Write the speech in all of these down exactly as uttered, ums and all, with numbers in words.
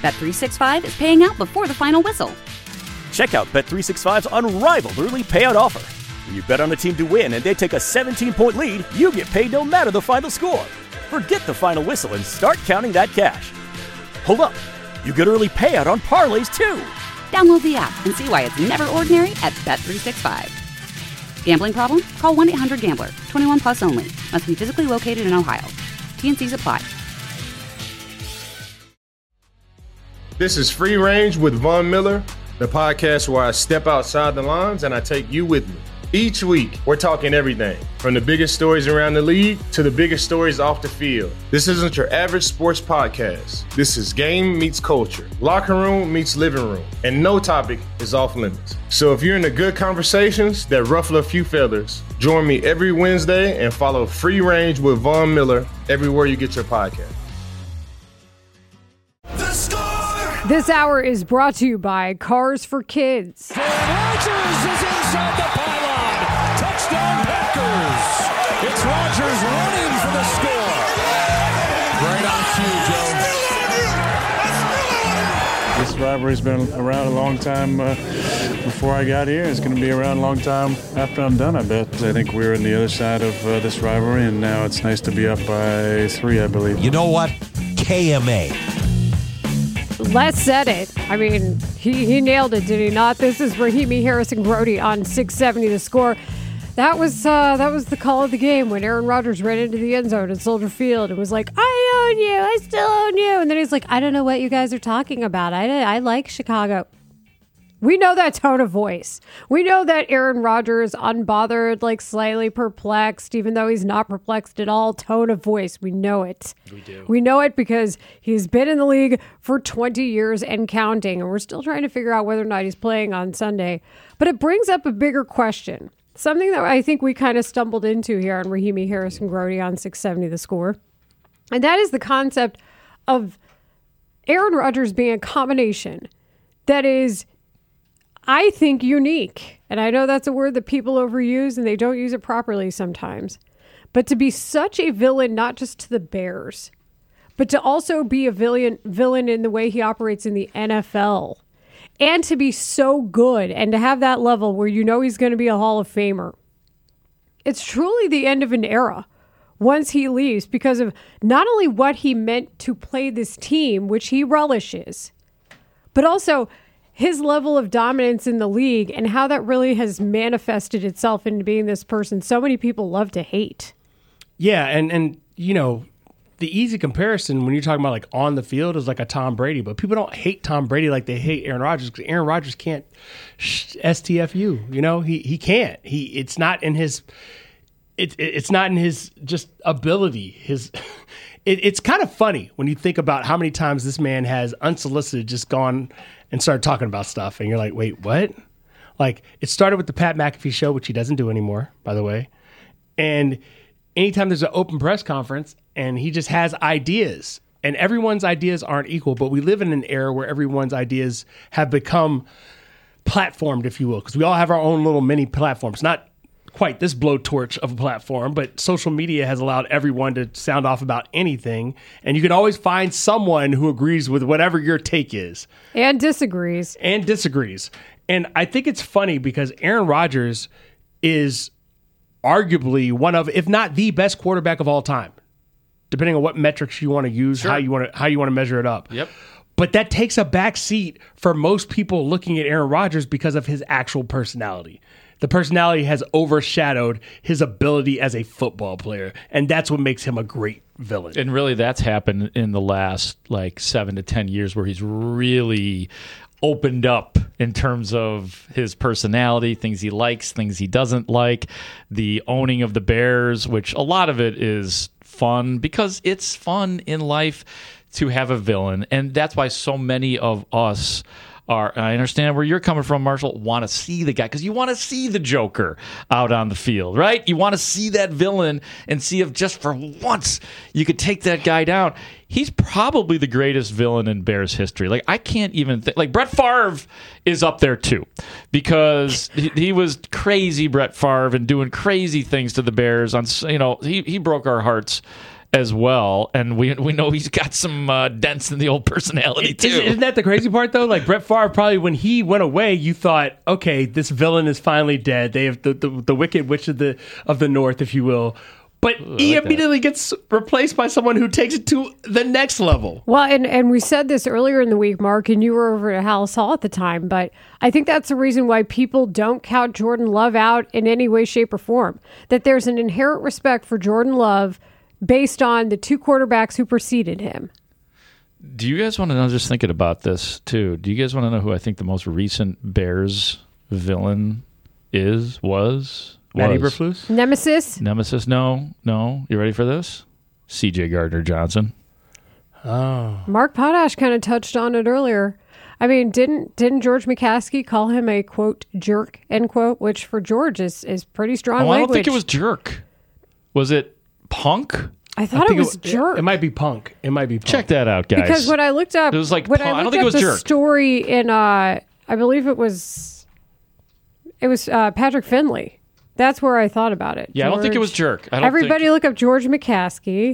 Bet three sixty-five is paying out before the final whistle. Check out Bet three sixty-five's unrivaled early payout offer. When you bet on a team to win and they take a seventeen-point lead, you get paid no matter the final score. Forget the final whistle and start counting that cash. Hold up. You get early payout on parlays, too. Download the app and see why it's never ordinary at Bet three sixty-five. Gambling problem? Call one eight hundred gambler. twenty-one plus only. Must be physically located in Ohio. T N Cs apply. This is Free Range with Von Miller, the podcast where I step outside the lines and I take you with me. Each week, we're talking everything from the biggest stories around the league to the biggest stories off the field. This isn't your average sports podcast. This is game meets culture, locker room meets living room, and no topic is off limits. So if you're into good conversations that ruffle a few feathers, join me every Wednesday and follow Free Range with Von Miller everywhere you get your podcast. This hour is brought to you by Cars for Kids. Rodgers is inside the pylon. Touchdown Packers. It's Rodgers running for the score. Right on cue, Joe. This rivalry's been around a long time uh, before I got here. It's going to be around a long time after I'm done, I bet. I think we're on the other side of uh, this rivalry, and now it's nice to be up by three, I believe. You know what? K M A. Les said it. I mean, he, he nailed it, did he not? This is Rahimi Harrison-Grody on six seventy The Score. That was uh, that was the call of the game when Aaron Rodgers ran into the end zone at Soldier Field and was like, I own you, I still own you. And then he's like, I don't know what you guys are talking about. I, I like Chicago. We know that tone of voice. We know that Aaron Rodgers, unbothered, like slightly perplexed, even though he's not perplexed at all, tone of voice. We know it. We do. We know it because he's been in the league for twenty years and counting, and we're still trying to figure out whether or not he's playing on Sunday. But it brings up a bigger question, something that I think we kind of stumbled into here on Rahimi Harrison-Grody on six seventy The Score, and that is the concept of Aaron Rodgers being a combination that is, I think, unique. And I know that's a word that people overuse and they don't use it properly sometimes. But to be such a villain, not just to the Bears, but to also be a villain, villain in the way he operates in the N F L. And to be so good and to have that level where you know he's going to be a Hall of Famer. It's truly the end of an era once he leaves because of not only what he meant to play this team, which he relishes, but also his level of dominance in the league and how that really has manifested itself into being this person so many people love to hate. Yeah, and, and you know, the easy comparison when you're talking about like on the field is like a Tom Brady, but people don't hate Tom Brady like they hate Aaron Rodgers because Aaron Rodgers can't S T F U. You know, he he can't. He it's not in his it, it it's not in his just ability. His it, it's kind of funny when you think about how many times this man has unsolicited just gone and started talking about stuff, and you're like, wait, what? Like, it started with the Pat McAfee show, which he doesn't do anymore, by the way. And anytime there's an open press conference, and he just has ideas, and everyone's ideas aren't equal, but we live in an era where everyone's ideas have become platformed, if you will, because we all have our own little mini platforms. Not quite this blowtorch of a platform, but social media has allowed everyone to sound off about anything, and you can always find someone who agrees with whatever your take is. And disagrees. And disagrees. And I think it's funny because Aaron Rodgers is arguably one of, if not the best quarterback of all time, depending on what metrics you want to use, Sure. how you want to how you want to measure it up. Yep. But that takes a back seat for most people looking at Aaron Rodgers because of his actual personality. The personality has overshadowed his ability as a football player, and that's what makes him a great villain. And really, that's happened in the last like seven to ten years where he's really opened up in terms of his personality, things he likes, things he doesn't like, the owning of the Bears, which a lot of it is fun because it's fun in life to have a villain. And that's why so many of us are, I understand where you're coming from, Marshall, want to see the guy because you want to see the Joker out on the field, right? You want to see that villain and see if just for once you could take that guy down. He's probably the greatest villain in Bears history. Like, I can't even think. Like, Brett Favre is up there, too, because he, he was crazy, Brett Favre, and doing crazy things to the Bears. On, you know, he, he broke our hearts as well, and we we know he's got some uh, dents in the old personality too. Isn't, isn't that the crazy part though? Like Brett Favre, probably when he went away, you thought, okay, this villain is finally dead. They have the the, the Wicked Witch of the of the North, if you will. But Ooh, he like immediately that. gets replaced by someone who takes it to the next level. Well, and, and we said this earlier in the week, Mark, and you were over at Hallis Hall at the time, but I think that's the reason why people don't count Jordan Love out in any way, shape, or form. That there's an inherent respect for Jordan Love based on the two quarterbacks who preceded him. Do you guys want to know, just thinking about this too, do you guys want to know who I think the most recent Bears villain is, was? Matt Eberflus? Nemesis? Nemesis, no, no. You ready for this? C J Gardner-Johnson. Oh. Mark Potash kind of touched on it earlier. I mean, didn't didn't George McCaskey call him a, quote, jerk, end quote, which for George is, is pretty strong oh, language. I don't think it was jerk. Was it punk? I thought I it was it, jerk. It might be punk. It might be punk. Check that out, guys. Because when I looked up, it was like when punk. I, I don't looked think it up was the jerk. story in, uh, I believe it was, it was uh, Patrick Finley. That's where I thought about it. Yeah, George. I don't think it was jerk. I don't Everybody think... look up George McCaskey.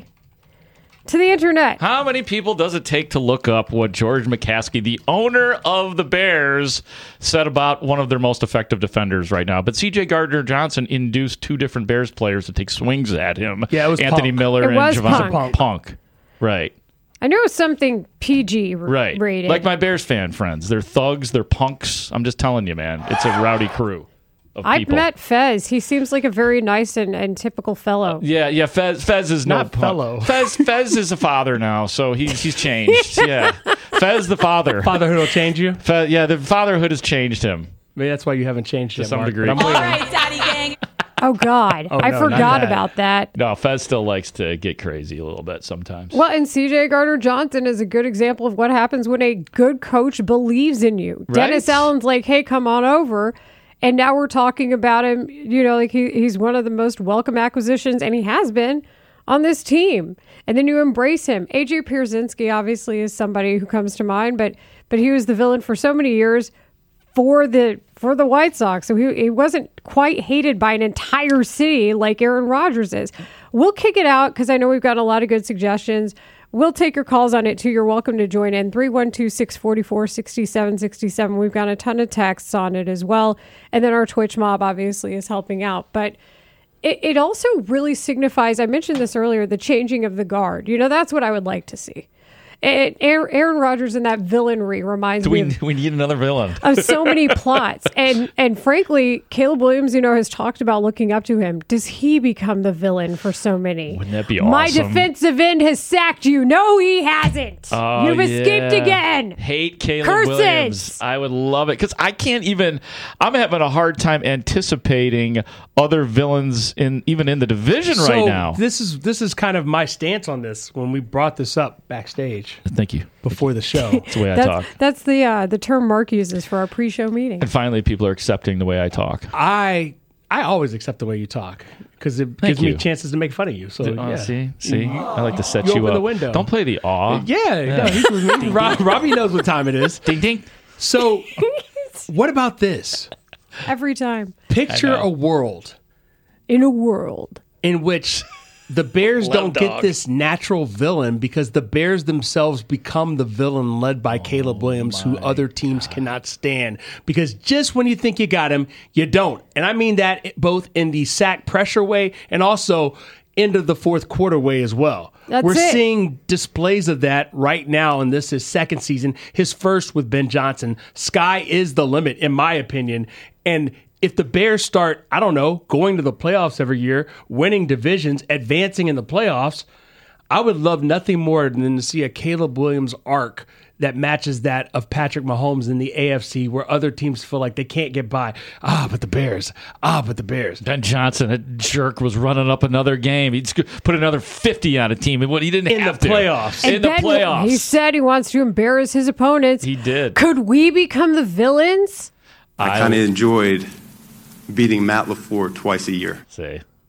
To the internet. How many people does it take to look up what George McCaskey, the owner of the Bears, said about one of their most effective defenders right now? But C J Gardner-Johnson induced two different Bears players to take swings at him. Yeah, it was Anthony punk. Miller It and was Javon punk. Punk. Right. I knew it was something P G r- Right. rated. Like my Bears fan friends. They're thugs. They're punks. I'm just telling you, man. It's a rowdy crew. I've met Fez. He seems like a very nice and, and typical fellow. Yeah, yeah. Fez, Fez is Not no punk. fellow. Fez, Fez is a father now, so he's he's changed. Yeah, Fez the father. Fatherhood will change you. Fez, yeah, the fatherhood has changed him. Maybe that's why you haven't changed to yet, some Mark, degree. but I'm All waiting. right, Daddy Gang. Oh, God. Oh, I no, forgot not that. about that. No, Fez still likes to get crazy a little bit sometimes. Well, and C J Gardner-Johnson is a good example of what happens when a good coach believes in you. Right? Dennis Allen's like, hey, come on over. And now we're talking about him, you know, like he, he's one of the most welcome acquisitions, and he has been on this team. And then you embrace him. A J Pierzynski obviously is somebody who comes to mind, but but he was the villain for so many years for the for the White Sox. So he, he wasn't quite hated by an entire city like Aaron Rodgers is. We'll kick it out because I know we've got a lot of good suggestions. We'll take your calls on it, too. You're welcome to join in. three one two, six four four, six seven six seven. We've got a ton of texts on it as well. And then our Twitch mob, obviously, is helping out. But it, it also really signifies, I mentioned this earlier, the changing of the guard. You know, that's what I would like to see. It, Aaron Rodgers and that villainry reminds Do we, me of, we need another villain. of so many plots. And and frankly, Caleb Williams, you know, has talked about looking up to him. Does he become the villain for so many? Wouldn't that be awesome? My defensive end has sacked you. No, he hasn't. Oh, You've escaped yeah. again. Hate Caleb Curses. Williams. I would love it because I can't even. I'm having a hard time anticipating other villains in even in the division so right now. This is this is kind of my stance on this when we brought this up backstage Thank you. before the show. That's the way I That's, talk. that's the uh, the term Mark uses for our pre-show meeting. And finally, people are accepting the way I talk. I I always accept the way you talk because it Thank gives you. me chances to make fun of you. So Oh, yeah. see, see, I like to set You you, open up. the window. Don't play the awe. Yeah, no, he's with me. Rob, Robbie knows what time it is. Ding ding. So, what about this? Every time. Picture I know. a world In a world. in which the Bears Love don't dog. get this natural villain because the Bears themselves become the villain led by Caleb Williams, who other teams cannot stand. Because just when you think you got him, you don't. And I mean that both in the sack pressure way and also into the fourth quarter way as well. That's We're it. seeing displays of that right now, and this is second season, his first with Ben Johnson. Sky is the limit, in my opinion. And if the Bears start, I don't know, going to the playoffs every year, winning divisions, advancing in the playoffs, I would love nothing more than to see a Caleb Williams arc that matches that of Patrick Mahomes in the A F C, where other teams feel like they can't get by. Ah, but the Bears. Ah, but the Bears. Ben Johnson, that jerk, was running up another game. He'd sc- put another fifty on a team, and what he didn't In have the to. playoffs. In And the then playoffs. He said he wants to embarrass his opponents. He did. Could we become the villains? I kind of enjoyed beating Matt LaFleur twice a year. See,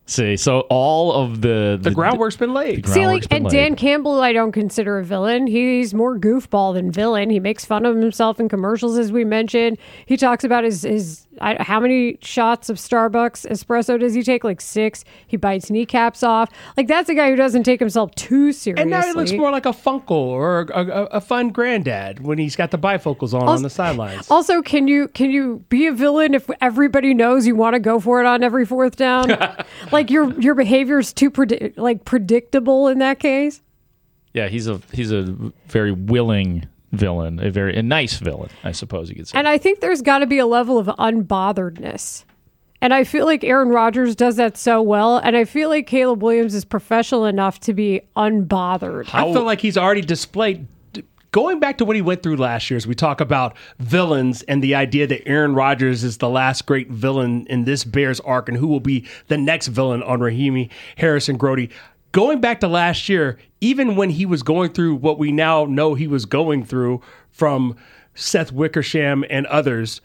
See, so all of the The groundwork's been laid. the See, groundwork's like, been and laid. Dan Campbell, I don't consider a villain. He's more goofball than villain. He makes fun of himself in commercials, as we mentioned. He talks about his, his I, how many shots of Starbucks espresso does he take? Like six. He bites kneecaps off. Like, that's a guy who doesn't take himself too seriously. And now he looks more like a Funkle or a, a, a fun granddad when he's got the bifocals on Also- on the sidelines. Also, can you can you be a villain if everybody knows you want to go for it on every fourth down? Like your your behavior is too predi- like predictable in that case. Yeah, he's a he's a very willing villain, a very a nice villain, I suppose you could say. And I think there's got to be a level of unbotheredness. And I feel like Aaron Rodgers does that so well. And I feel like Caleb Williams is professional enough to be unbothered. I feel like he's already displayed. Going back to what he went through last year, as we talk about villains and the idea that Aaron Rodgers is the last great villain in this Bears arc and who will be the next villain on Raheem Harrison Grody. Going back to last year, even when he was going through what we now know he was going through from Seth Wickersham and others,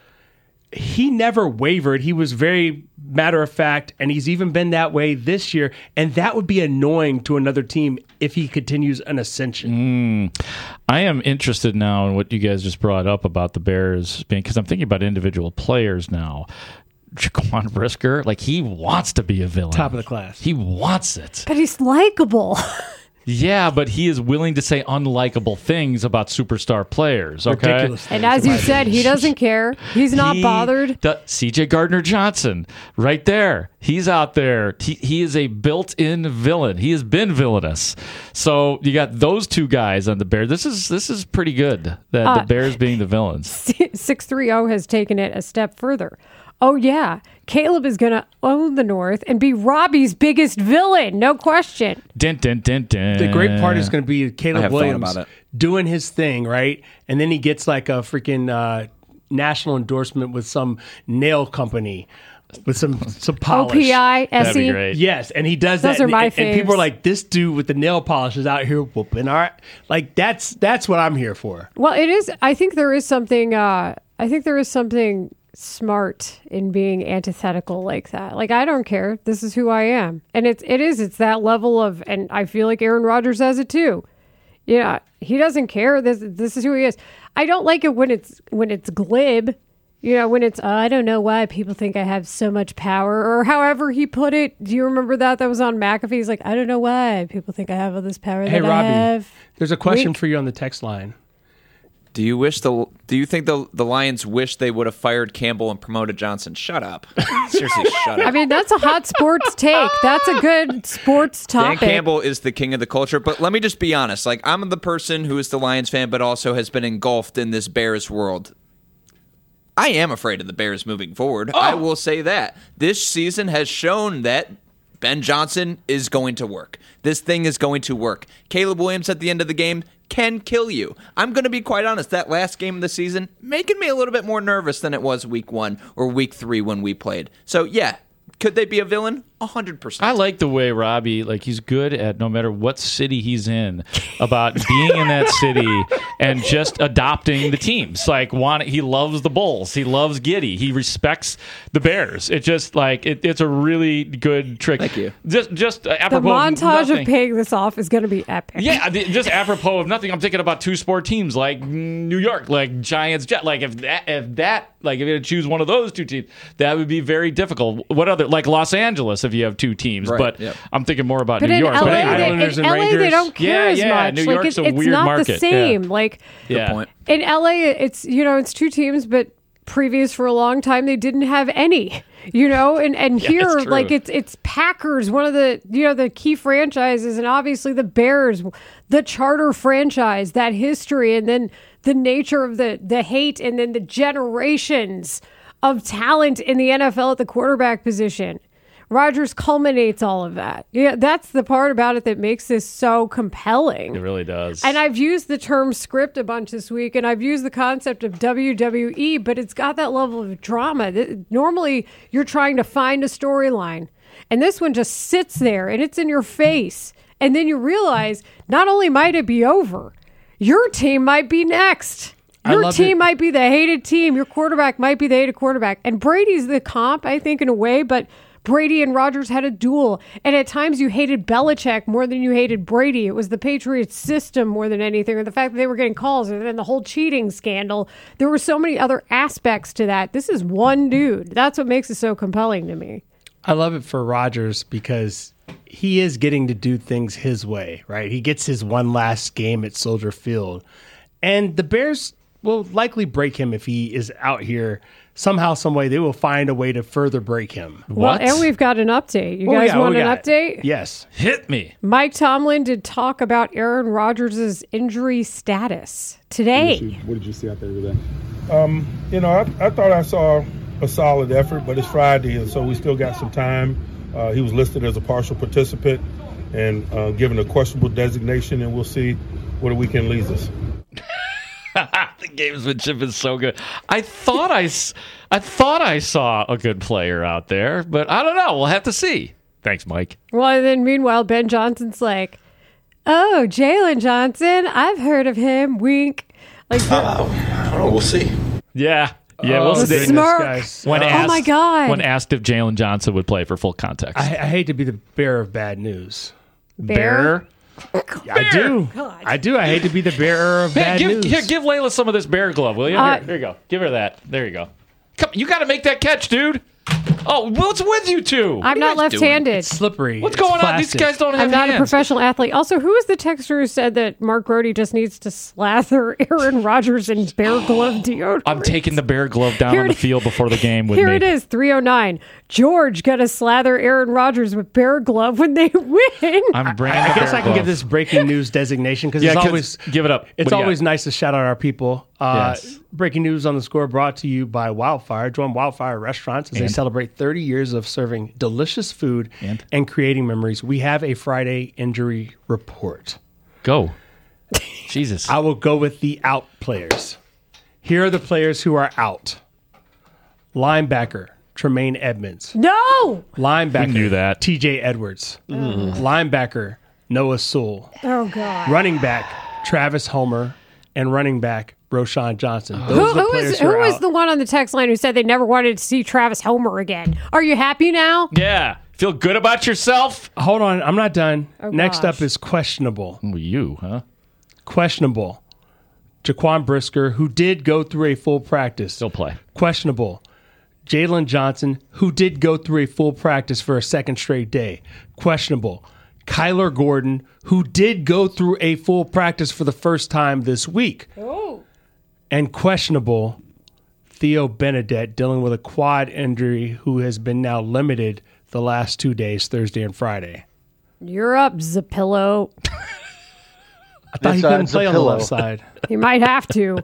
he never wavered. He was very matter of fact, and he's even been that way this year. And that would be annoying to another team if he continues an ascension. Mm. I am interested now in what you guys just brought up about the Bears being, because I'm thinking about individual players now. Jaquan Brisker, like he wants to be a villain. Top of the class. He wants it. But he's likable. Yeah, but he is willing to say unlikable things about superstar players. Okay, Ridiculous. And as you said, he doesn't care. He's not He bothered. do- C J Gardner Johnson, right there. He's out there. He, he is a built-in villain. He has been villainous. So you got those two guys on the Bears. This is this is pretty good. That Uh, the Bears being the villains. six three zero has taken it a step further. Oh, yeah. Caleb is going to own the North and be Robbie's biggest villain. No question. Dun, dun, dun, dun. The great part is going to be I Caleb have thought Williams about it. doing his thing, right? And then he gets like a freaking uh, national endorsement with some nail company with some some O polish. P I, That'd be S E. great. Yes, and he does Those that. are and, my and, and people are faves. like, this dude with the nail polish is out here whooping. All right. Like, that's that's what I'm here for. Well, it is. I think there is something. Uh, I think there is something smart in being antithetical like that. Like, I don't care. This is who I am, and it's it is. It's that level of, and I feel like Aaron Rodgers has it too. Yeah, he doesn't care. This this is who he is. I don't like it when it's when it's glib. You know, when it's, oh, I don't know why people think I have so much power, or however he put it. Do you remember that? That was on McAfee. He's like, I don't know why people think I have all this power Hey, that Robbie, I have. there's a question Wink. for you on the text line. Do you wish the? Do you think the the Lions wish they would have fired Campbell and promoted Johnson? Shut up. Seriously, shut up. I mean, that's a hot sports take. That's a good sports Dan topic. Campbell is the king of the culture, but let me just be honest. Like, I'm the person who is the Lions fan, but also has been engulfed in this Bears world. I am afraid of the Bears moving forward. Oh. I will say that. This season has shown that Ben Johnson is going to work. This thing is going to work. Caleb Williams at the end of the game can kill you. I'm going to be quite honest. That last game of the season making me a little bit more nervous than it was week one or week three when we played. So, yeah, could they be a villain? one hundred percent. I like the way Robbie, like, he's good at no matter what city he's in, about being in that city and just adopting the teams. Like, want he loves the Bulls, he loves Giddy, he respects the Bears. It just like it, it's a really good trick. Thank you. Just just uh, The apropos montage of, of nothing. paying this off is going to be epic. Yeah, the- just apropos of nothing. I'm thinking about two sport teams like New York, like Giants, Jet. Like if that, if that, like if you had to choose one of those two teams, that would be very difficult. What other, like Los Angeles, if you have two teams, Right, but yep. I'm thinking more about But New in York. L A, But they, anyway, Islanders in and L A they Rangers. don't care Yeah, as yeah, much. New like York's it's, a it's weird not market. the Yeah. same. Like yeah. point. in L A, it's you know it's two teams, but previous for a long time they didn't have any. You know, and and Yeah, here that's true. like it's it's Packers, one of the you know the key franchises, and obviously the Bears, the charter franchise, that history, and then the nature of the the hate, and then the generations of talent in the N F L at the quarterback position. Rodgers culminates all of that. Yeah, that's the part about it that makes this so compelling. It really does. And I've used the term script a bunch this week, and I've used the concept of W W E, but it's got that level of drama. Th- Normally, you're trying to find a storyline, and this one just sits there, and it's in your face. And then you realize, not only might it be over, your team might be next. I Your loved team it. might be the hated team. Your quarterback might be the hated quarterback. And Brady's the comp, I think, in a way, but Brady and Rodgers had a duel. And at times you hated Belichick more than you hated Brady. It was the Patriots system more than anything, or the fact that they were getting calls, and then the whole cheating scandal. There were so many other aspects to that. This is one dude. That's what makes it so compelling to me. I love it for Rodgers because he is getting to do things his way, right? He gets his one last game at Soldier Field. And the Bears will likely break him if he is out here. Somehow, some way, they will find a way to further break him. Well, and we've got an update. You Oh, guys yeah, want we an got it. update? Yes. Hit me. Mike Tomlin did talk about Aaron Rodgers' injury status today. What did you see out there today? Um, you know, I, I thought I saw a solid effort, but it's Friday, and so we still got some time. Uh, he was listed as a partial participant and uh, given a questionable designation, and we'll see where the weekend leads us. The gamesmanship is so good. I thought I, s- I thought I saw a good player out there, but I don't know. We'll have to see. Thanks, Mike. Well, and then meanwhile, Ben Johnson's like, oh, Jalen Johnson, I've heard of him. Wink. Like, Uh, I don't know. We'll see. Yeah. Yeah, Oh, we'll the see. smirk. guys. When Oh, asked, my God. When asked if Jalen Johnson would play for full context. I, I hate to be the bearer of bad news. Bear? I do. I do. I hate to be the bearer of Hey, bad give, news. here, give Layla some of this bear glove, will you? Uh, here, here you go. Give her that. There you go. Come, you got to make that catch, dude. Oh, what's with you two? I'm not left-handed. It's slippery. What's It's going on? These plastic. guys don't have I'm not hands. a professional athlete. Also, who is the texter who said that Mark Grody just needs to slather Aaron Rodgers in bear glove deodorant? I'm taking the bear glove down Here on the it- field before the game with Here me. it is, three oh nine. George got to slather Aaron Rodgers with bear glove when they win. I'm bringing I the guess bear I can glove. give this breaking news designation because Yeah, it's 'cause- always give it up. It's What do you always got? nice to shout out our people. Uh, Yes. Breaking news on the score brought to you by Wildfire. Join Wildfire Restaurants as they And? celebrate thirty years of serving delicious food And? and creating memories. We have a Friday injury report. Go. Jesus. I will go with the out players. Here are the players who are out. Linebacker Tremaine Edmonds. No! Linebacker We knew that. T J Edwards. Linebacker Noah Sewell. Oh, God. Running back Travis Homer, and running back Roschon Johnson. Those Who, are the who players was, who who are was out. the one on the text line who said they never wanted to see Travis Homer again? Are you happy now? Yeah. Feel good about yourself? Hold on, I'm not done. Oh, Next gosh. up is questionable. Oh, you, huh? Questionable. Jaquan Brisker, who did go through a full practice. Still play. Questionable. Jalen Johnson, who did go through a full practice for a second straight day. Questionable. Kyler Gordon, who did go through a full practice for the first time this week. Oh. And questionable, Theo Benedette, dealing with a quad injury, who has been now limited the last two days, Thursday and Friday. You're up, Zapillo. I thought he This couldn't side's play a on the pillow. left side. You might have to.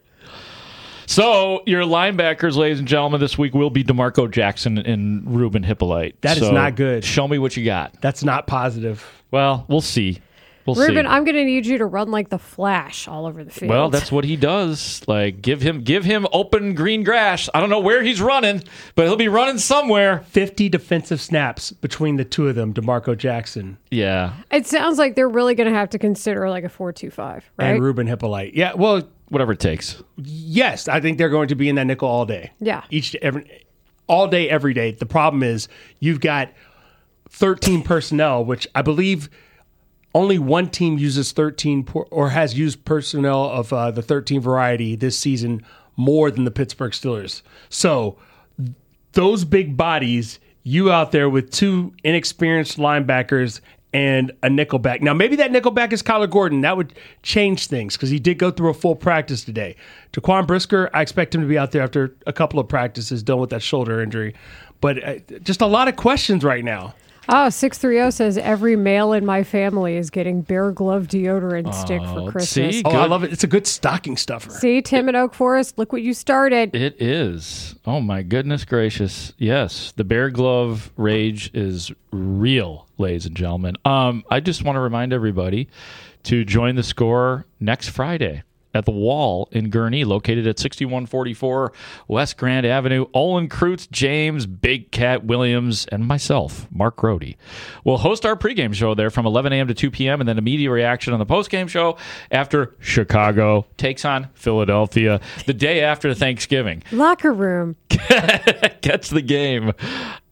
So your linebackers, ladies and gentlemen, this week will be DeMarco Jackson and Ruben Hippolyte. That is So not good. Show me what you got. That's not positive. Well, we'll see. We'll Ruben, see. I'm going to need you to run like the Flash all over the field. Well, that's what he does. Like give him give him open green grass. I don't know where he's running, but he'll be running somewhere. fifty defensive snaps between the two of them, DeMarco Jackson Yeah. It sounds like they're really going to have to consider like a four two five, right? and Ruben Hippolyte. Yeah, well, Whatever it takes. yes, I think they're going to be in that nickel all day. Yeah. Each every all day, every day. The problem is you've got thirteen personnel, which I believe only one team uses thirteen por- or has used personnel of uh, the thirteen variety this season more than the Pittsburgh Steelers. So those big bodies, you out there with two inexperienced linebackers and a nickelback. Now, maybe that nickelback is Kyler Gordon. That would change things because he did go through a full practice today. Jaquan Brisker, I expect him to be out there after a couple of practices done with that shoulder injury. But uh, just a lot of questions right now. Oh, six three zero says every male in my family is getting Bear Glove deodorant stick for Christmas. see? Oh, I Good. love it. It's a good stocking stuffer. See, Tim at Oak Forest, look what you started. It is. Oh my goodness gracious. Yes. The bear glove rage is real, ladies and gentlemen. Um, I just want to remind everybody to join the score next Friday at the Wall in Gurnee, located at sixty-one forty-four West Grand Avenue. Olin Kreutz, James, Big Cat Williams, and myself, Mark Grody, will host our pregame show there from eleven a.m. to two p.m. and then immediate reaction on the postgame show after Chicago takes on Philadelphia the day after Thanksgiving. Locker room. Catch the game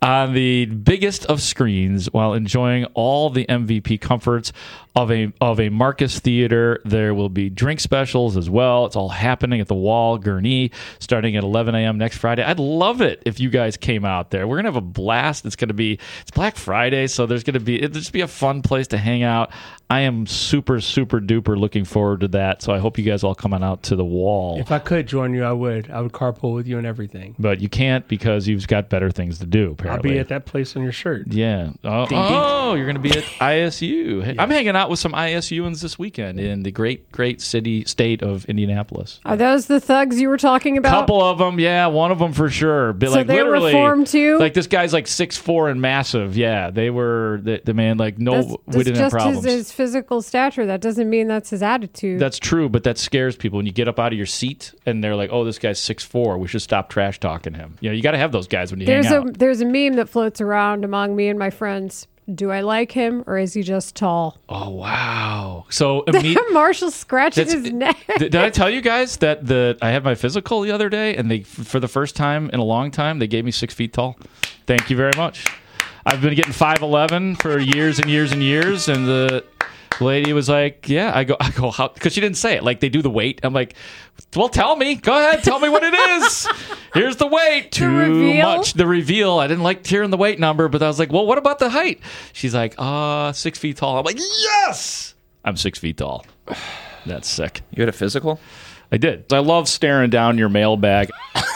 on the biggest of screens while enjoying all the M V P comforts of a of a Marcus Theater. There will be drink specials as well. It's all happening at the Wall, Gurnee, starting at eleven a.m. next Friday. I'd love it if you guys came out there. We're going to have a blast. It's going to be, it's Black Friday, so there's going to be, it'll just be a fun place to hang out. I am super, super duper looking forward to that, so I hope you guys all come on out to the Wall. If I could join you, I would. I would carpool with you and everything. But you can't because you've got better things to do, apparently. I'll be at that place on your shirt. Yeah. Oh, Ding, ding. oh you're going to be at I S U. I'm hanging out with some I S U ans this weekend in the great, great city, state of Indianapolis. Are those the thugs you were talking about? Couple of them, yeah. One of them for sure. But so like they literally, were formed too? Like this guy's like six foot four and massive. Yeah, they were, the, the man, like no, that's, we that's didn't have just problems. his, his physical stature. That doesn't mean that's his attitude. That's true, but that scares people when you get up out of your seat and they're like, "Oh, this guy's six foot four. We should stop trash talking him." You know, you got to have those guys when you there's hang a out. there's a meme that floats around among me and my friends. Do I like him or is he just tall? Oh wow! So imme- Marshall's scratching That's- his neck. Did, did I tell you guys that the I had my physical the other day, and they for the first time in a long time they gave me six feet tall. Thank you very much. I've been getting five eleven for years and years and years, and the lady was like, "Yeah." I go, I go, how? Because she didn't say it. Like they do the weight. I'm like, "Well, tell me. Go ahead. Tell me what it is. Here's the weight. Too reveal? much. The reveal. I didn't like hearing the weight number, but I was like, well, what about the height? She's like, uh, six feet tall. I'm like, yes, I'm six feet tall. That's sick. You had a physical? I did. I love staring down your mailbag.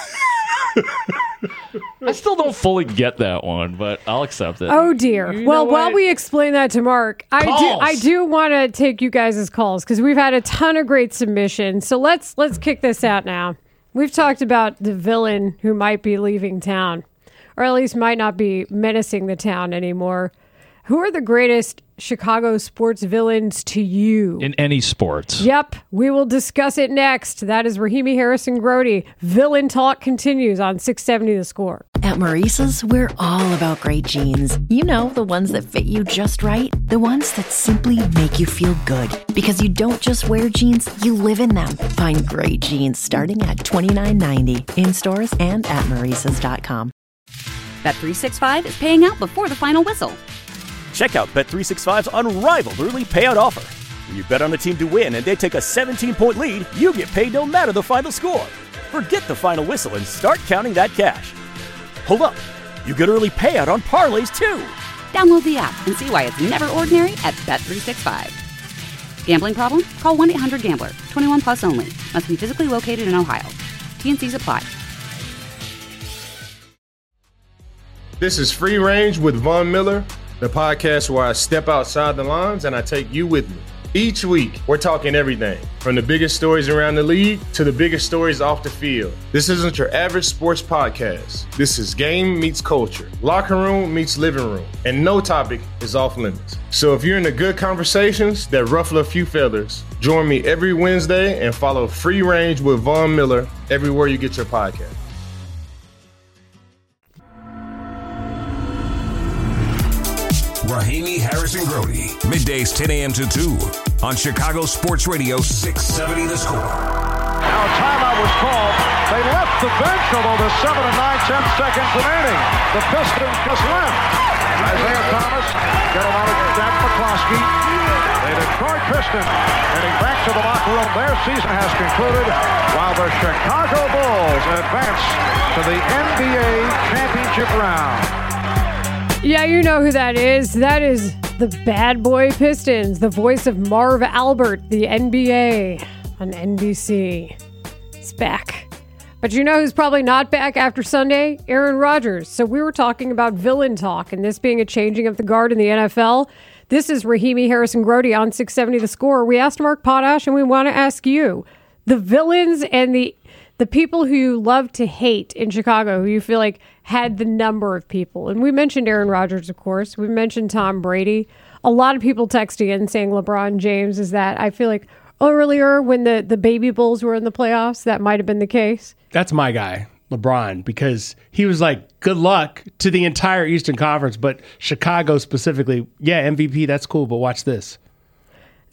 I still don't fully get that one, but I'll accept it. Oh dear. You Well, know while what? we explain that to Mark, I do Calls. I do want to take you guys' calls because we've had a ton of great submissions. So let's let's kick this out now. We've talked about the villain who might be leaving town, or at least might not be menacing the town anymore. Who are the greatest Chicago sports villains to you? In any sports. Yep, we will discuss it next. That is Rahimi Harrison Grody. Villain Talk continues on six seventy The Score. At Maurice's, we're all about great jeans. You know, the ones that fit you just right. The ones that simply make you feel good. Because you don't just wear jeans, you live in them. Find great jeans starting at twenty-nine ninety in stores and at maurices dot com. Bet three sixty-five is paying out before the final whistle. Check out Bet three sixty-five's unrivaled early payout offer. When you bet on a team to win and they take a seventeen-point lead, you get paid no matter the final score. Forget the final whistle and start counting that cash. Hold up. You get early payout on parlays, too. Download the app and see why it's never ordinary at Bet three sixty-five. Gambling problem? Call one eight hundred gambler. twenty-one plus only. Must be physically located in Ohio. T N Cs apply. This is Free Range with Von Miller, the podcast where I step outside the lines and I take you with me. Each week, we're talking everything from the biggest stories around the league to the biggest stories off the field. This isn't your average sports podcast. This is game meets culture, locker room meets living room, and no topic is off limits. So if you're into good conversations that ruffle a few feathers, join me every Wednesday and follow Free Range with Von Miller everywhere you get your podcast. Rahimi Harrison Grody, middays ten a.m. to two on Chicago Sports Radio six seventy The Score. Now timeout was called. They left the bench, although there's seven and nine, ten seconds remaining. The Pistons just left. Isaiah Thomas got a lot of Jack McCloskey. The Detroit Pistons heading back to the locker room. Their season has concluded while the Chicago Bulls advance to the N B A championship round. Yeah, you know who that is. That is the Bad Boy Pistons, the voice of Marv Albert, the N B A on N B C. It's back. But you know who's probably not back after Sunday? Aaron Rodgers. So we were talking about villain talk, and this being a changing of the guard in the N F L. This is Rahimi Harrison Grody on six seventy The Score. We asked Mark Potash, and we want to ask you, the villains and the the people who you love to hate in Chicago, who you feel like had the number of people. And we mentioned Aaron Rodgers, of course. We mentioned Tom Brady. A lot of people texting in saying LeBron James is that. I feel like earlier when the, the baby Bulls were in the playoffs, that might have been the case. That's my guy, LeBron, because he was like, good luck to the entire Eastern Conference, but Chicago specifically, yeah, M V P, that's cool, but watch this.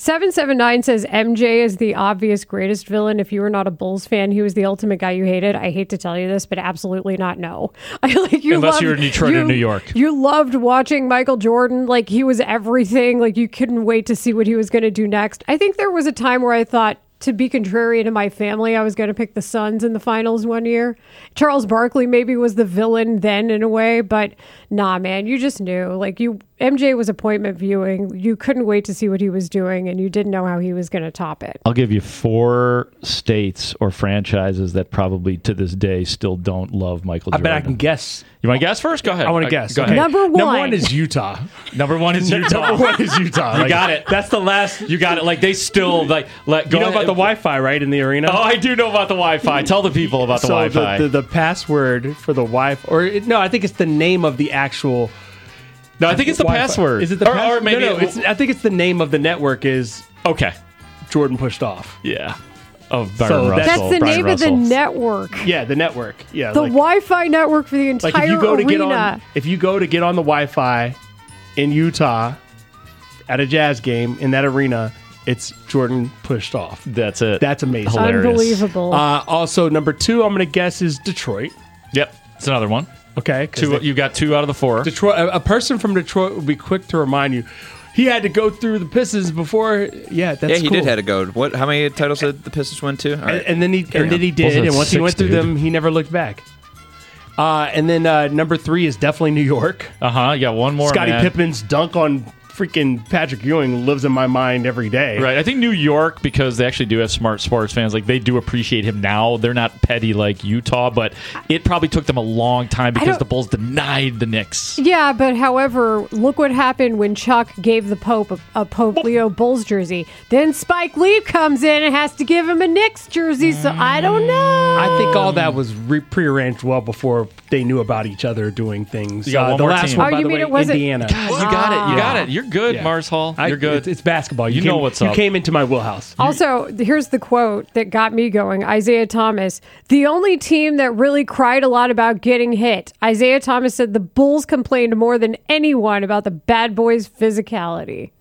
seven seven nine says M J is the obvious greatest villain. If you were not a Bulls fan, he was the ultimate guy you hated. I hate to tell you this, but absolutely not. No, I like you. Unless loved, you're in Detroit you, or New York. You loved watching Michael Jordan. Like he was everything. Like you couldn't wait to see what he was going to do next. I think there was a time where I thought, to be contrary to my family, I was going to pick the Suns in the finals one year. Charles Barkley maybe was the villain then in a way, but nah, man, you just knew. Like you, M J was appointment viewing. You couldn't wait to see what he was doing, and you didn't know how he was going to top it. I'll give you four states or franchises that probably to this day still don't love Michael I Jordan. bet I can guess. You want to guess first? Go ahead. I want to guess. Go ahead. Number one. Number one is Utah. Number one is Utah. Number one is Utah. You Like, got it. That's the last. You got it. Like they still like. Let, go You know ahead. about the Wi-Fi, right, in the arena? Oh, I do know about the Wi-Fi. Tell the people about the so Wi-Fi. The, the, the password for the Wi-Fi, or it, no, I think it's the name of the actual. No, I think it's the Wi-Fi. password. Is it the Or- or password? maybe no, no, it- it's, I think it's the name of the network is okay. Jordan pushed off. Yeah. Of Byron So Russell. That's the Brian name Russell. of the network. Yeah, the network. Yeah, The like, Wi-Fi network for the entire like if you go to arena. get on, if you go to get on the Wi-Fi in Utah at a Jazz game in that arena, it's Jordan pushed off. That's it. That's amazing. Hilarious. Unbelievable. Uh, also, number two, I'm going to guess is Detroit. Yep. It's another one. Okay, 'cause Two. they- You got two out of the four. Detroit. A, a person from Detroit will be quick to remind you. He had to go through the Pistons before. Yeah, that's yeah, he cool. did have to go. What? How many titles did the Pistons win too? All right. And, and then he Carry and then on. he did, Wasn't it and once he six, went through dude? them, he never looked back. Uh, and then uh, number three is definitely New York. Uh huh. You got one more. Scottie man. Pippen's dunk on freaking Patrick Ewing lives in my mind every day. Right. I think New York, because they actually do have smart sports fans, like they do appreciate him now. They're not petty like Utah, but it probably took them a long time because don't- the Bulls denied the Knicks. Yeah, but however, look what happened when Chuck gave the Pope a, a Pope Leo Bulls jersey. Then Spike Lee comes in and has to give him a Knicks jersey, so I don't know. I think all that was re- prearranged well before they knew about each other doing things. You got Uh, one the more last team. one, Oh, by you the mean way, it wasn't- Indiana. God, you got it. You got it. You're good, Yeah. Mars Hall. I- You're good. It's, it's basketball. You, You came, know what's you up. came into my wheelhouse. Also, here's the quote that got me going. Isaiah Thomas, the only team that really cried a lot about getting hit. Isaiah Thomas said the Bulls complained more than anyone about the bad boys' physicality.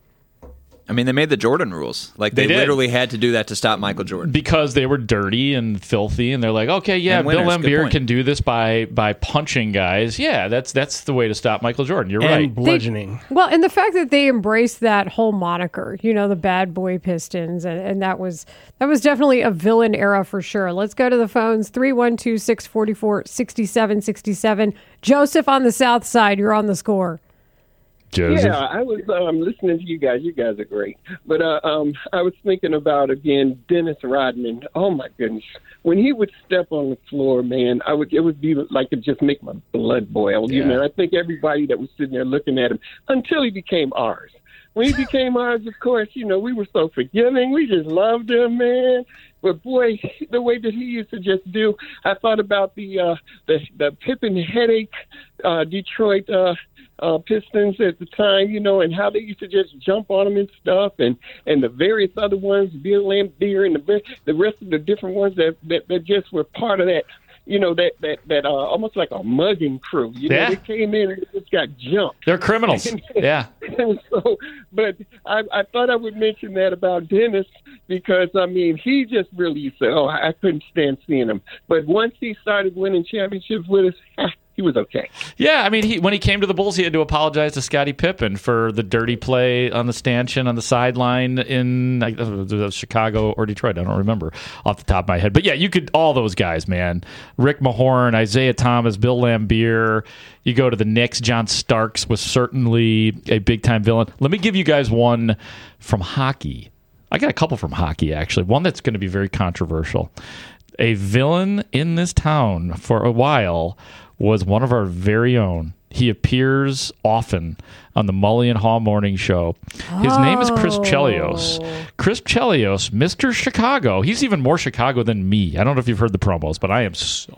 I mean, they made the Jordan rules. Like They they, did. literally had to do that to stop Michael Jordan. Because they were dirty and filthy, and they're like, okay, yeah, And Bill winners, good Laimbeer point. can do this by by punching guys. Yeah, that's that's the way to stop Michael Jordan. You're And right. bludgeoning. Well, and the fact that they embraced that whole moniker, you know, the bad boy Pistons, and, and that was that was definitely a villain era for sure. Let's go to the phones, three one two, six four four, six seven six seven. Joseph on the south side, you're on the score. Joseph. Yeah, I was um, listening to you guys. You guys are great. But uh, um, I was thinking about, again, Dennis Rodman. Oh, my goodness. When he would step on the floor, man, I would it would be like it just make my blood boil. You Yeah. know, I think everybody that was sitting there looking at him until he became ours. When he became ours, of course, you know, we were so forgiving. We just loved him, man. But boy, the way that he used to just do, I thought about the uh, the the Pippen headache, uh, Detroit uh, uh, Pistons at the time, you know, and how they used to just jump on him and stuff, and, and the various other ones, Bill Laimbeer and the the rest of the different ones that, that, that just were part of that. You know, that, that, that uh, almost like a mugging crew. You Yeah. know, they came in and just got jumped. They're criminals. Yeah. And so, but I, I thought I would mention that about Dennis because, I mean, he just really used to, oh, I couldn't stand seeing him. But once he started winning championships with us, he was okay. Yeah, I mean, he when he came to the Bulls, he had to apologize to Scottie Pippen for the dirty play on the stanchion on the sideline in like, uh, Chicago or Detroit. I don't remember off the top of my head. But yeah, you could all those guys, man. Rick Mahorn, Isaiah Thomas, Bill Laimbeer. You go to the Knicks. John Starks was certainly a big time villain. Let me give you guys one from hockey. I got a couple from hockey actually. One that's going to be very controversial. A villain in this town for a while was one of our very own. He appears often on the Mully and Haw Morning Show. His name is Chris Chelios. Chris Chelios, Mister Chicago. He's even more Chicago than me. I don't know if you've heard the promos, but I am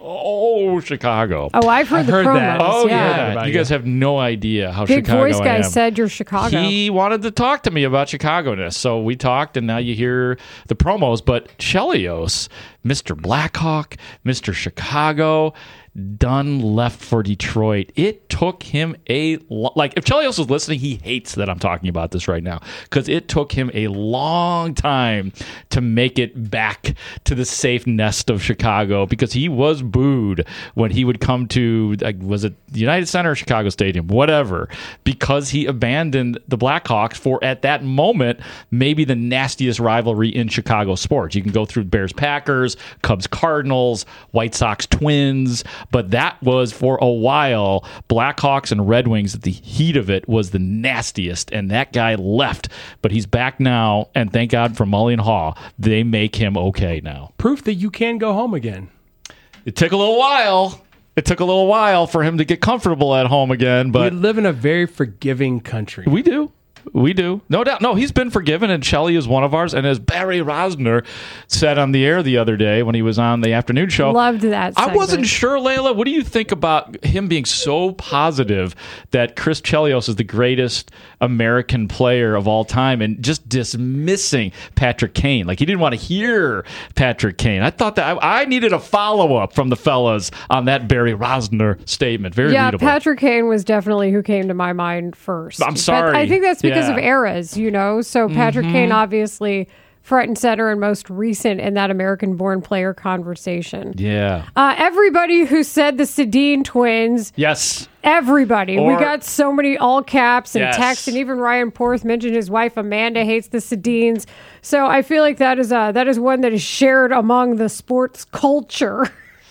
so Chicago. Oh, I've heard I've the heard promos. that. Oh, yeah. yeah. You guys have no idea how Big Chicago voice I guy am. said you're Chicago. He wanted to talk to me about Chicago-ness, so we talked, and now you hear the promos. But Chelios, Mister Blackhawk, Mister Chicago, done left for Detroit. It took him a lo- like if Chelios was is listening, he hates that I'm talking about this right now because it took him a long time to make it back to the safe nest of Chicago because he was booed when he would come to, like, was it the United Center or Chicago Stadium, whatever, because he abandoned the Blackhawks for, at that moment, maybe the nastiest rivalry in Chicago sports. You can go through Bears-Packers, Cubs-Cardinals, White Sox-Twins, but that was, for a while, Blackhawks and Red Wings at the heat of it was the nastiest, and that guy left, but he's back now, and thank God for Mully and Haw, they make him okay now. Proof that you can go home again. It took a little while. It took a little while for him to get comfortable at home again, but we live in a very forgiving country. We do. We do. No doubt. No, he's been forgiven, and Shelley is one of ours. And as Barry Rosner said on the air the other day when he was on the afternoon show. Loved that segment. I wasn't sure, Layla. What do you think about him being so positive that Chris Chelios is the greatest American player of all time and just dismissing Patrick Kane? Like, he didn't want to hear Patrick Kane. I thought that I, I needed a follow-up from the fellas on that Barry Rosner statement. Very yeah, readable. Patrick Kane was definitely who came to my mind first. I'm sorry. But I think that's because Yeah. of eras, you know? So Patrick Mhm. Kane, obviously, front and center and most recent in that American-born player conversation. Yeah. Uh, everybody who said the Sedin twins, Yes. everybody. we Or- got so many all caps and Yes. text, and even Ryan Porth mentioned his wife Amanda hates the Sedins. So I feel like that is uh, that is one that is shared among the sports culture.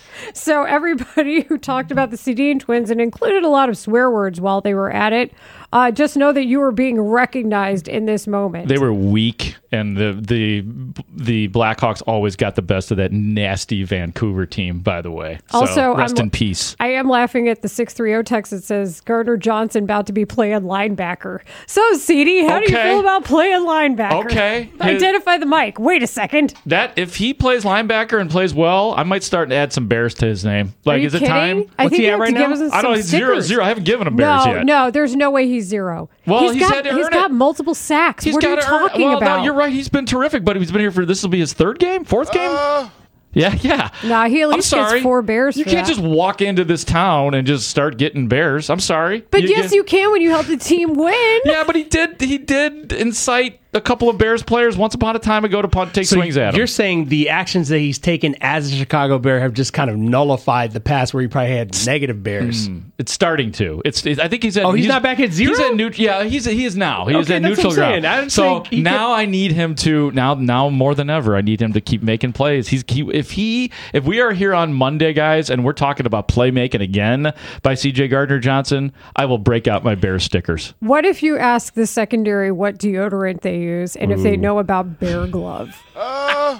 So everybody who talked about the Sedin twins and included a lot of swear words while they were at it, uh, just know that you are being recognized in this moment. They were weak, and the the the Blackhawks always got the best of that nasty Vancouver team, by the way. So, Also, rest I'm- in peace. I am laughing at the six three zero text that says Gardner Johnson about to be playing linebacker. So, C D, how do you Okay. feel about playing linebacker? Okay. Identify the mic. Wait a second. That if he plays linebacker and plays well, I might start to add some Bears to his name. Like, you is it kidding? time? I think you have to give us I don't know. some He's zero stickers. zero. I haven't given him Bears no, yet. no, there's no way he's zero. Well, he's he's got, had to he's earn got it. multiple sacks. He's what are you gotta earn- talking well, about? No, you're right. He's been terrific, but he's been here for this will be his third game, fourth game. Yeah, yeah. Nah, he at I'm least sorry. gets four Bears. You for can't that. just walk into this town and just start getting Bears. I'm sorry. But yes, get- you can when you help the team win. Yeah, but he did. He did incite a couple of Bears players once upon a time ago to punt, take So swings at him. You're saying the actions that he's taken as a Chicago Bear have just kind of nullified the past where he probably had negative Bears. Mm, it's starting to. It's. It, I think he's at. Oh, he's not back at zero? He's at neutral. Yeah, he's. He is now. He is Okay, at that's neutral what I'm saying. ground. I didn't So think he now I need him to now. Now more than ever, I need him to keep making plays. He's. He, if he. If we are here on Monday, guys, and we're talking about playmaking again by C J Gardner Johnson, I will break out my Bears stickers. What if you ask the secondary what deodorant they use and if they Ooh. know about Bear Glove? I,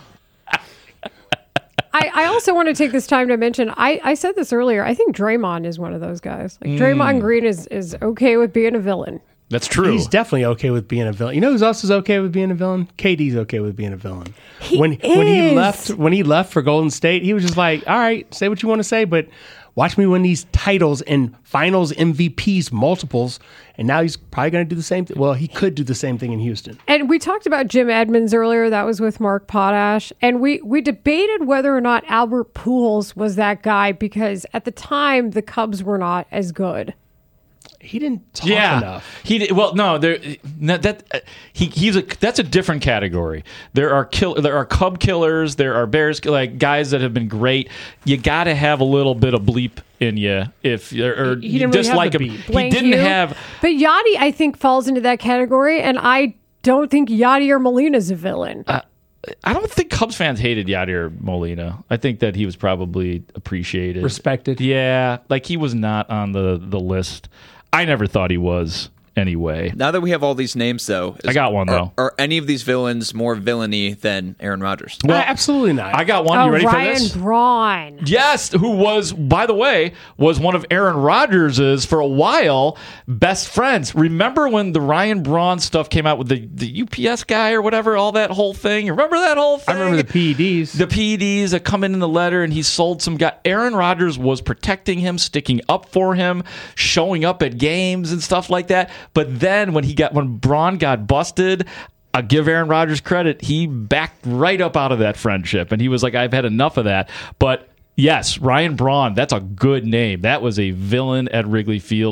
I also want to take this time to mention, I, I said this earlier, I think Draymond is one of those guys. Like Draymond Mm. Green is, is okay with being a villain. That's true. He's definitely okay with being a villain. You know who else is okay with being a villain? K D's okay with being a villain. He when when he is. left when he left for Golden State, he was just like, "All right, say what you want to say, but watch me win these titles and Finals M V Ps multiples." And now he's probably going to do the same thing. Well, he could do the same thing in Houston. And we talked about Jim Edmonds earlier. That was with Mark Potash. And we, we debated whether or not Albert Pujols was that guy because at the time, the Cubs were not as good. He didn't talk yeah. enough. He did, well, no, there no, that uh, he he's a that's a different category. There are kill there are Cub killers, there are Bears like guys that have been great. You got to have a little bit of bleep in you if or He didn't really dislike have the him. beat. He Blank didn't you. have. But Yachty, I think, falls into that category. And I don't think Yachty or Molina's a villain. Uh, I don't think Cubs fans hated Yadier Molina. I think that he was probably appreciated, respected. Yeah, like he was not on the the list. I never thought he was anyway. Now that we have all these names, though, I got one, are, though. Are any of these villains more villainy than Aaron Rodgers? Well, absolutely not. I got one. oh, You ready Ryan for this? Braun. Yes, who was, by the way, was one of Aaron Rodgers' for a while best friends. Remember when the Ryan Braun stuff came out with the, the U P S guy or whatever, all that whole thing? Remember that whole thing? I remember the P E Ds. The P E Ds that come in in the letter, and he sold some guy. Aaron Rodgers was protecting him, sticking up for him, showing up at games and stuff like that. But then when he got when Braun got busted, I'll give Aaron Rodgers credit. He backed right up out of that friendship, and he was like, "I've had enough of that." But yes, Ryan Braun, that's a good name. That was a villain at Wrigley Field, but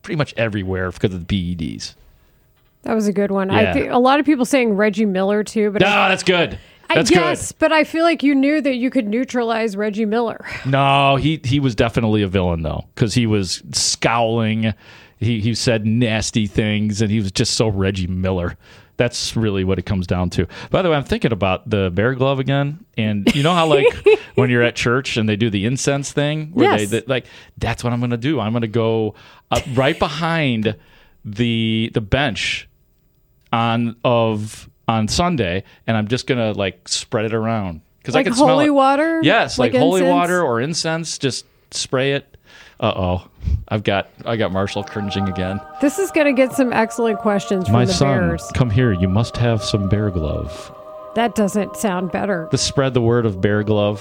pretty much everywhere because of the P E Ds. That was a good one. Yeah. I think a lot of people saying Reggie Miller too, but No, I, that's good. That's I, yes, good. but I feel like you knew that you could neutralize Reggie Miller. No, he he was definitely a villain though, because he was scowling. He he said nasty things, and he was just so Reggie Miller. That's really what it comes down to. By the way, I'm thinking about the bear glove again, and you know how like when you're at church and they do the incense thing, where Yes. they, they like that's what I'm going to do. I'm going to go up right behind the the bench on of on Sunday, and I'm just going to like spread it around because I Like can smell holy it. water? Yes, like, Like holy incense? water or incense. Just spray it. Uh oh, I've got I got Marshall cringing again. This is going to get some excellent questions from My the son, Bears. come here. You must have some bear glove. That doesn't sound better. To spread the word of bear glove.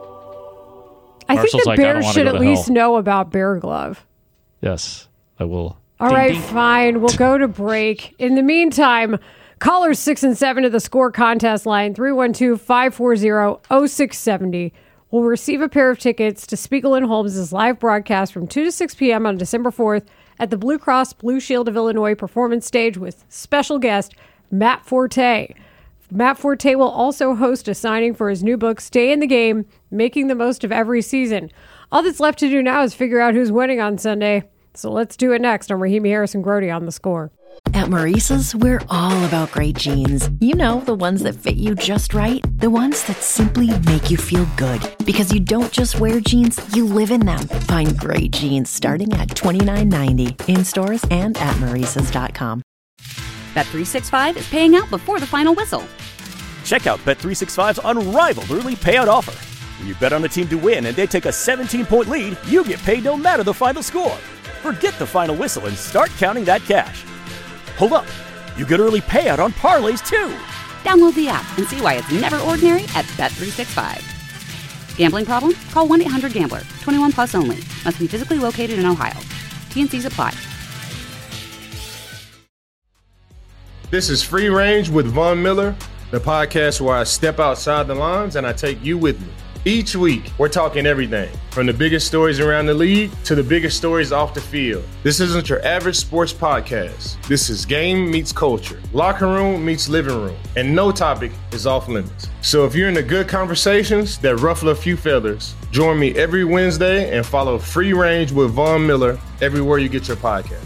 I Marshall's think the like, I don't Bears wanna should go at to least hell. know about Bear Glove. Yes, I will. All Ding, right, ding. fine. We'll go to break. In the meantime, callers six and seven to the score contest line, three one two, five four zero, zero six seven zero, will receive a pair of tickets to Spiegel and Holmes' live broadcast from two to six p.m. on December fourth at the Blue Cross Blue Shield of Illinois performance stage with special guest Matt Forte. Matt Forte will also host a signing for his new book, Stay in the Game, Making the Most of Every Season. All that's left to do now is figure out who's winning on Sunday. So let's do it next on Rahimi Harrison Grody on The Score. At Maurice's, we're all about great jeans. You know, the ones that fit you just right. The ones that simply make you feel good. Because you don't just wear jeans, you live in them. Find great jeans starting at twenty-nine ninety in stores and at maurices dot com. Bet three sixty-five is paying out before the final whistle. Check out Bet three sixty-five's unrivaled early payout offer. When you bet on a team to win and they take a seventeen-point lead, you get paid no matter the final score. Forget the final whistle and start counting that cash. Hold up. You get early payout on parlays, too. Download the app and see why it's never ordinary at Bet three sixty-five. Gambling problem? Call one eight hundred gambler. twenty-one plus only. Must be physically located in Ohio. T N Cs apply. This is Free Range with Von Miller, the podcast where I step outside the lines and I take you with me. Each week, we're talking everything from the biggest stories around the league to the biggest stories off the field. This isn't your average sports podcast. This is game meets culture, locker room meets living room, and no topic is off limits. So if you're into good conversations that ruffle a few feathers, join me every Wednesday and follow Free Range with Von Miller everywhere you get your podcast.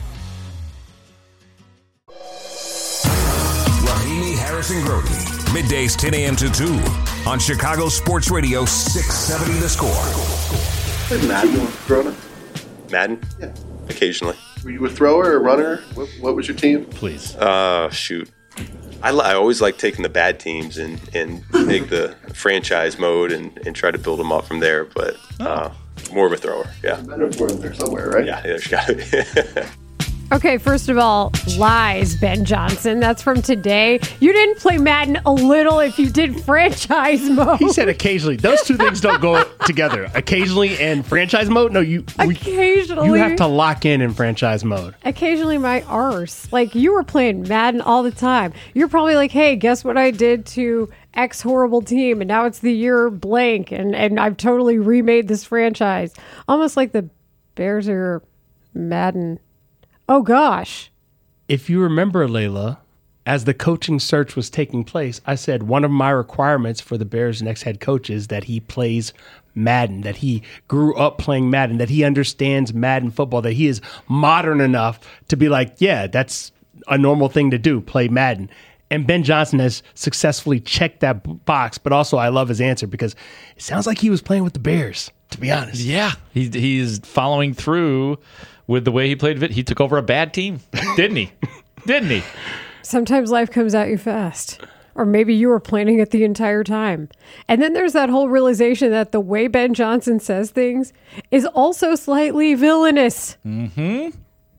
Rahimi Harrison Grody. Middays ten a.m. to two on Chicago Sports Radio six seventy The Score. Played Madden growing up? Madden? Yeah. Occasionally. Were you a thrower or a runner? What, what was your team? Please. Uh, shoot. I, li- I always like taking the bad teams and, and make the franchise mode and, and try to build them up from there, but uh, more of a thrower, yeah. Better for in there somewhere, right? Yeah, there's got to be. Okay, first of all, lies, Ben Johnson. That's from today. You didn't play Madden a little if you did franchise mode. He said occasionally. Those two things don't go together. Occasionally and franchise mode. No, you. we- Occasionally. You have to lock in in franchise mode. Occasionally my arse. Like, you were playing Madden all the time. You're probably like, hey, guess what I did to X horrible team? And now it's the year blank. And, and I've totally remade this franchise. Almost like the Bears are Madden. Oh, gosh. If you remember, Layla, as the coaching search was taking place, I said one of my requirements for the Bears' next head coach is that he plays Madden, that he grew up playing Madden, that he understands Madden football, that he is modern enough to be like, yeah, that's a normal thing to do, play Madden. And Ben Johnson has successfully checked that b- box, but also I love his answer because it sounds like he was playing with the Bears, to be honest. Yeah, he, he's following through with the way he played. He took over a bad team, didn't he? Didn't he? Sometimes life comes at you fast. Or maybe you were planning it the entire time. And then there's that whole realization that the way Ben Johnson says things is also slightly villainous. Mm-hmm.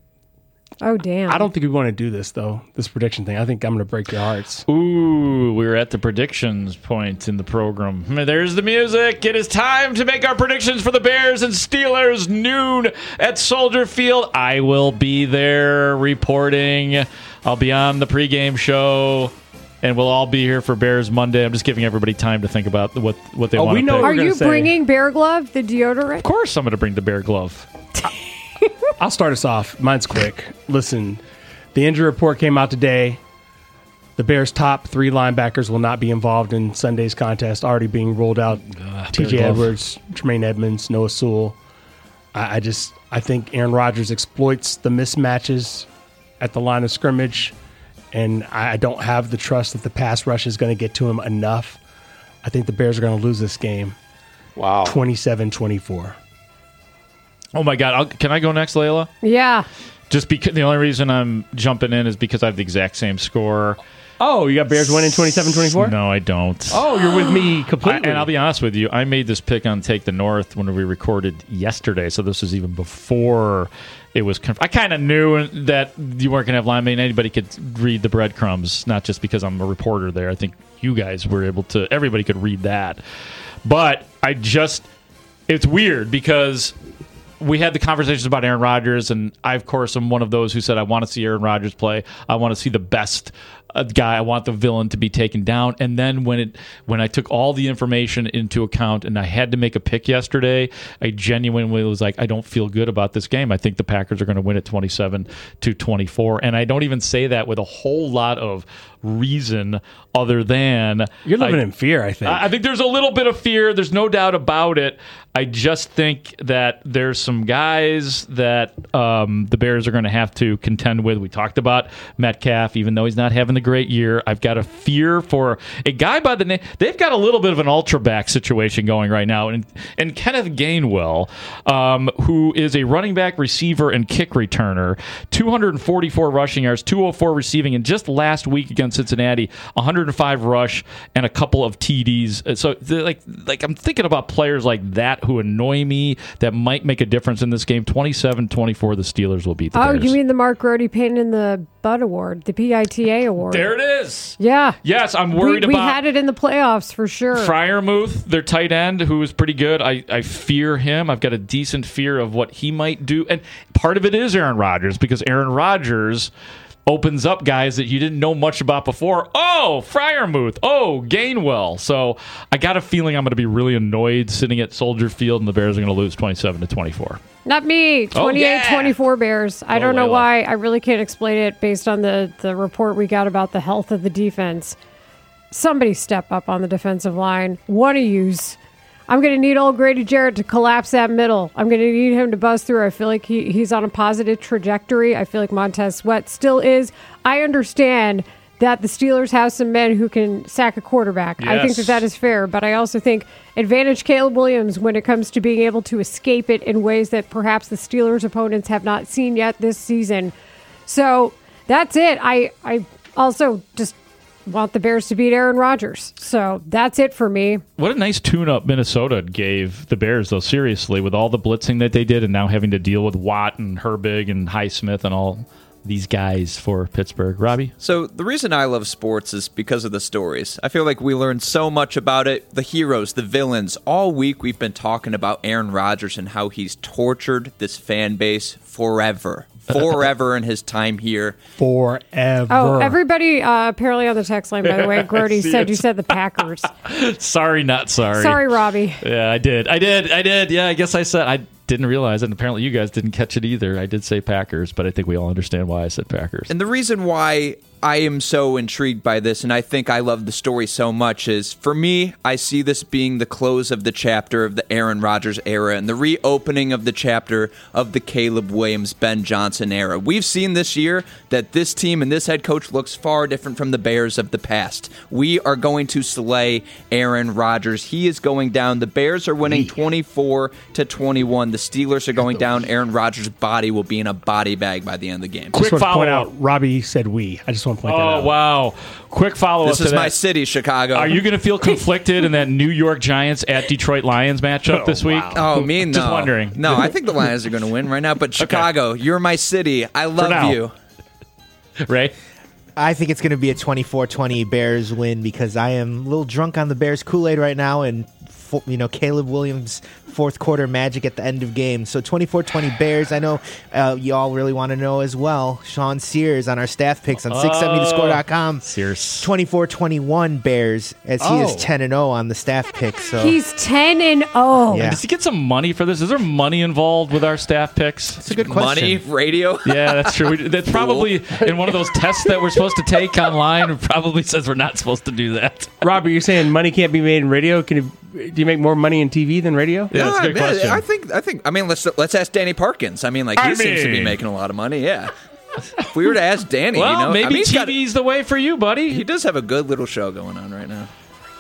Oh, damn. I don't think we want to do this, though, this prediction thing. I think I'm going to break your hearts. Ooh, we're at the predictions point in the program. There's the music. It is time to make our predictions for the Bears and Steelers noon at Soldier Field. I will be there reporting. I'll be on the pregame show, and we'll all be here for Bears Monday. I'm just giving everybody time to think about what, what they Oh, want we to know pick. what Are we're you gonna say. bringing Bear Glove, the deodorant? Of course I'm going to bring the Bear Glove. I'll start us off. Mine's quick. Listen, the injury report came out today. The Bears' top three linebackers will not be involved in Sunday's contest, already being ruled out. Uh, T J Edwards, Tremaine Edmonds, Noah Sewell. I, I just I think Aaron Rodgers exploits the mismatches at the line of scrimmage, and I, I don't have the trust that the pass rush is going to get to him enough. I think the Bears are going to lose this game. Wow. twenty-seven twenty-four. Oh, my God. I'll, can I go next, Layla? Yeah. Just because the only reason I'm jumping in is because I have the exact same score. Oh, you got Bears winning twenty-seven twenty-four? No, I don't. Oh, you're with me completely. I, and I'll be honest with you, I made this pick on Take the North when we recorded yesterday, so this was even before it was conf- I kind of knew that you weren't going to have linemen. Anybody could read the breadcrumbs, not just because I'm a reporter there. I think you guys were able to, everybody could read that. But I just, it's weird because we had the conversations about Aaron Rodgers, and I, of course, am one of those who said I want to see Aaron Rodgers play. I want to see the best uh, guy. I want the villain to be taken down. And then when it when I took all the information into account and I had to make a pick yesterday, I genuinely was like, I don't feel good about this game. I think the Packers are going to win it twenty-seven to twenty-four. And I don't even say that with a whole lot of reason other than you're living I, in fear. I think. I think there's a little bit of fear. There's no doubt about it. I just think that there's some guys that um, the Bears are going to have to contend with. We talked about Metcalf, even though he's not having the great year. I've got a fear for a guy by the name. They've got a little bit of an ultra back situation going right now, and and Kenneth Gainwell, um, who is a running back, receiver, and kick returner, two hundred forty-four rushing yards, two hundred four receiving, and just last week against Cincinnati, one hundred five rush and a couple of T Ds. So like like I'm thinking about players like that who annoy me that might make a difference in this game. twenty-seven twenty-four, the Steelers will beat the Oh, Bears. you mean the Mark Grody Pain in the Butt Award, the P I T A Award? There it is. Yeah. Yes, I'm worried we, we about... We had it in the playoffs for sure. Freiermuth, their tight end, who is pretty good. I, I fear him. I've got a decent fear of what he might do. And part of it is Aaron Rodgers, because Aaron Rodgers opens up guys that you didn't know much about before. Oh, Freiermuth. Oh, Gainwell. So I got a feeling I'm going to be really annoyed sitting at Soldier Field, and the Bears are going to lose twenty-seven to twenty-four. Not me. twenty-eight twenty-four Bears. I Oh, don't know Layla. why. I really can't explain it based on the, the report we got about the health of the defense. Somebody step up on the defensive line. One of yous. I'm going to need old Grady Jarrett to collapse that middle. I'm going to need him to buzz through. I feel like he, he's on a positive trajectory. I feel like Montez Sweat still is. I understand that the Steelers have some men who can sack a quarterback. Yes. I think that that is fair, but I also think advantage Caleb Williams when it comes to being able to escape it in ways that perhaps the Steelers' opponents have not seen yet this season. So that's it. I, I also just want the Bears to beat Aaron Rodgers. So that's it for me. What a nice tune-up Minnesota gave the Bears, though, seriously, with all the blitzing that they did and now having to deal with Watt and Herbig and Highsmith and all these guys for Pittsburgh. Robbie? So the reason I love sports is because of the stories. I feel like we learned so much about it. The heroes, the villains. All week we've been talking about Aaron Rodgers and how he's tortured this fan base forever. Forever in his time here. Forever. Oh, everybody uh, apparently on the text line, by the way, Grody See said it. you said the Packers. Sorry, not sorry. Sorry, Robbie. Yeah, I did. I did. I did. Yeah, I guess I said I didn't realize it, and apparently you guys didn't catch it either. I did say Packers, but I think we all understand why I said Packers. And the reason why I am so intrigued by this, and I think I love the story so much, is for me, I see this being the close of the chapter of the Aaron Rodgers era and the reopening of the chapter of the Caleb Williams, Ben Johnson era. We've seen this year that this team and this head coach looks far different from the Bears of the past. We are going to slay Aaron Rodgers. He is going down. The Bears are winning twenty-four to twenty-one. The Steelers are going down. Aaron Rodgers' body will be in a body bag by the end of the game. Quick follow point out, Robbie said we. I just want to point that Oh, out. wow. Quick follow-up This to is that. my city, Chicago. Are you going to feel conflicted in that New York Giants at Detroit Lions matchup this week? Oh, me, no. Just wondering. No, I think the Lions are going to win right now. But Chicago, you're my city. I love now. you. Ray? I think it's going to be a twenty-four twenty Bears win because I am a little drunk on the Bears Kool-Aid right now, and fo- you know, Caleb Williams fourth quarter magic at the end of games. So twenty-four twenty Bears. I know uh, y'all really want to know as well. Sean Sears on our staff picks on six seventy the score dot com. Sears. twenty-four twenty-one Bears as he Oh. is ten and oh on the staff picks. So He's ten and oh. Yeah. Does he get some money for this? Is there money involved with our staff picks? That's a good Money, radio. Yeah, that's true. We, that's probably in one of those tests that we're supposed to take online. It probably says we're not supposed to do that. Robert, you're saying money can't be made in radio? Can you, do you make more money in T V than radio? Yeah, that's a good man, question. I think. I think. I mean, let's let's ask Danny Parkins. I mean, like he I seems to be mean- making a lot of money. Yeah. If we were to ask Danny, Well, you know, I maybe mean, he's got- T V's the way for you, buddy. he does have a good little show going on right now.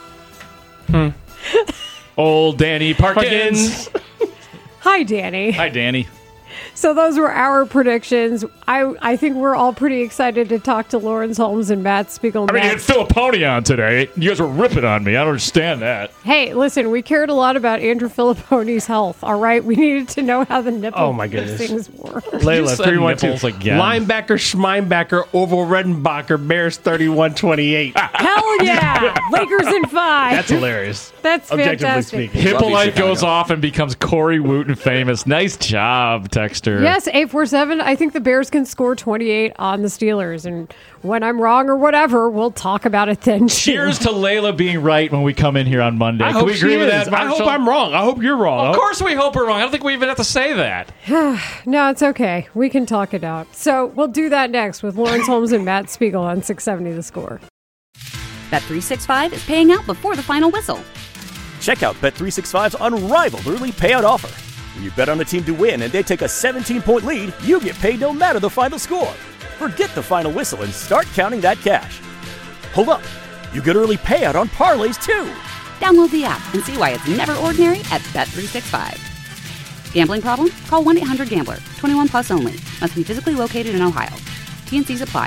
Old Danny Parkins. Hi, Danny. Hi, Danny. So those were our predictions. I I think we're all pretty excited to talk to Lawrence Holmes and Matt Spiegel. I mean, you next. had Filipponi on today. You guys were ripping on me. I don't understand that. Hey, listen, we cared a lot about Andrew Filipponi's health, all right? We needed to know how the nipple Oh, my goodness. things were. Layla, said three one two. nipples again. Linebacker, Schmeinbacker, Oval Redenbacher, Bears thirty-one twenty-eight. Hell yeah! Lakers in five. That's hilarious. That's Objectively fantastic. speaking. Hippolyte goes off and becomes Corey Wooten famous. Nice job, Texter. Yes, eight four seven. I think the Bears can score twenty-eight on the Steelers. And when I'm wrong or whatever, we'll talk about it then. too. Cheers to Layla being right when we come in here on Monday. I Can hope we agree she with is. that, I hope Marshall? I'm wrong. I hope you're wrong. Of course we hope we're wrong. I don't think we even have to say that. No, it's okay. We can talk it out. So we'll do that next with Lawrence Holmes and Matt Spiegel on six seventy The Score. Bet three sixty-five is paying out before the final whistle. Check out Bet three sixty-five's unrivaled early payout offer. When you bet on a team to win and they take a seventeen-point lead, you get paid no matter the final score. Forget the final whistle and start counting that cash. Hold up. You get early payout on parlays, too. Download the app and see why it's never ordinary at Bet three sixty-five. Gambling problem? Call one eight hundred gambler. twenty-one plus only. Must be physically located in Ohio. T N Cs apply.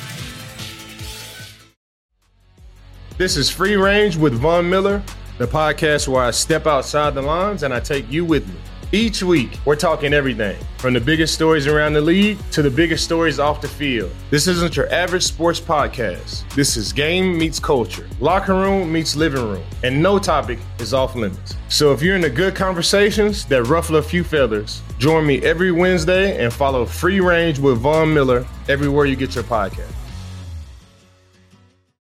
This is Free Range with Von Miller, the podcast where I step outside the lines and I take you with me. Each week, we're talking everything from the biggest stories around the league to the biggest stories off the field. This isn't your average sports podcast. This is game meets culture, locker room meets living room, and no topic is off limits. So if you're into good conversations that ruffle a few feathers, join me every Wednesday and follow Free Range with Von Miller everywhere you get your podcast.